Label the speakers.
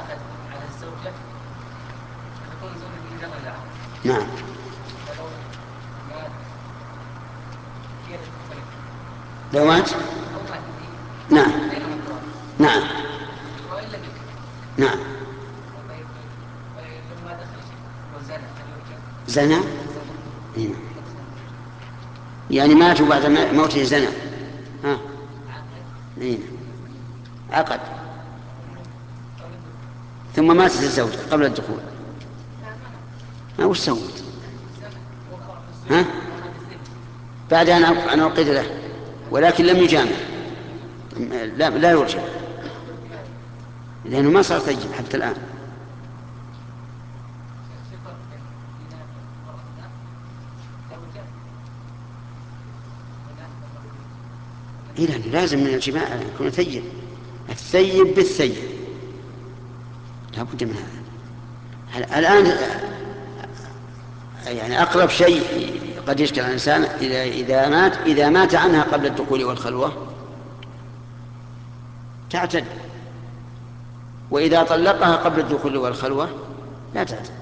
Speaker 1: عقد على الزوجة تكون زوجة من قبل العقد.
Speaker 2: نعم.
Speaker 1: ولو مات
Speaker 2: لو مات.
Speaker 1: أو مات
Speaker 2: نعم.
Speaker 1: بينهم التوارث.
Speaker 2: نعم.
Speaker 1: وإلا بك.
Speaker 2: نعم.
Speaker 1: طيب لما دخل وزنى هل يرجع؟
Speaker 2: زنا. إيه. يعني ماتوا بعد موته زنا. ها. إيه. عقد ثم ماتت الزوجة قبل الدخول. ما وش سوت؟ ها؟ بعد أن أوقد له ولكن لم يجامع لا يرجع لأنه ما صار طيب حتى الآن. إيه لازم من الجماع يكون ثيب. الثيب بالثيب لا بد من هذا. الآن يعني أقرب شيء قد يشكل على الإنسان إذا مات عنها قبل الدخول والخلوة تعتد، وإذا طلقها قبل الدخول والخلوة لا تعتد.